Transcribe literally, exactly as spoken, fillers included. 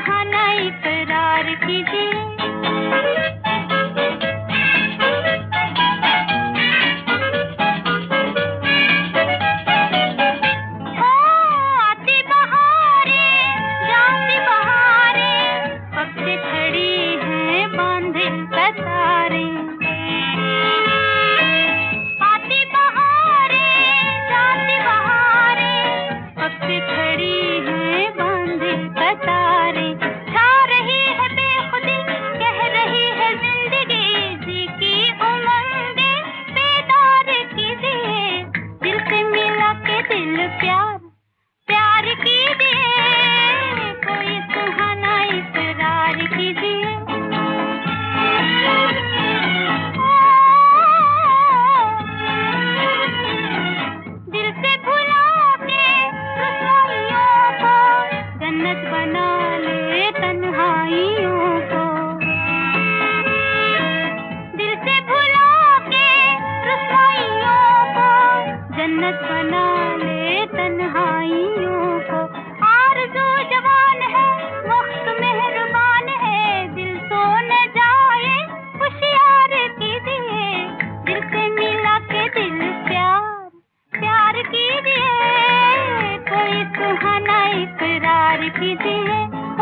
सुहाना इकरार कीजिए। बना ले तन्हाइयों को, आरज़ू जवान है, वक्त मेहरबान है, दिल सो न जाए होशियार कीजिए, दिल से मिला के दिल प्यार प्यार कीजिए, कोई सुहाना इकरार कीजिए।